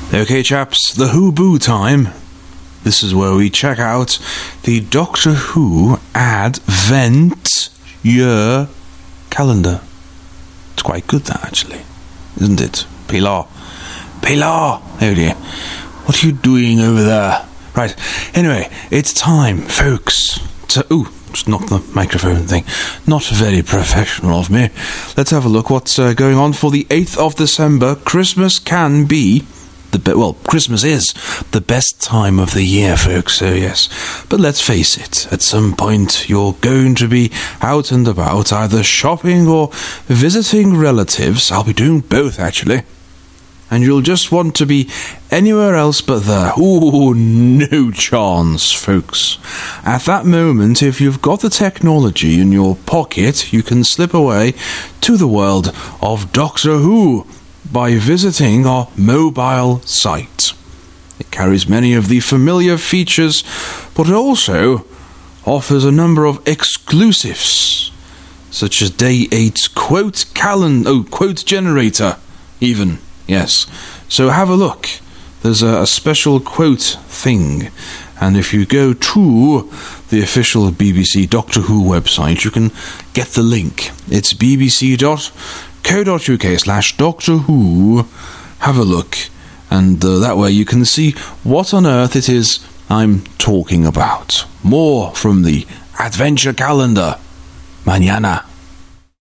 Okay, chaps, the Who Boo time. This is where we check out the Doctor Who Advent Year Calendar. It's quite good, that, actually, isn't it? Pilar. Oh dear. What are you doing over there? Right, anyway, it's time, folks, to... Ooh, just knocked the microphone thing. Not very professional of me. Let's have a look what's going on for the 8th of December. Christmas can be... Christmas is the best time of the year, folks, so yes. But let's face it, at some point you're going to be out and about, either shopping or visiting relatives. I'll be doing both, actually. And you'll just want to be anywhere else but there. Ooh, no chance, folks. At that moment, if you've got the technology in your pocket, you can slip away to the world of Doctor Who by visiting our mobile site. It carries many of the familiar features, but it also offers a number of exclusives, such as Day 8's quote generator, even. Yes, so have a look. There's a special quote thing, and if you go to the official BBC Doctor Who website, you can get the link. It's bbc.co.uk/Doctor Who. Have a look, and that way you can see what on earth it is I'm talking about. More from the Adventure Calendar. Mañana.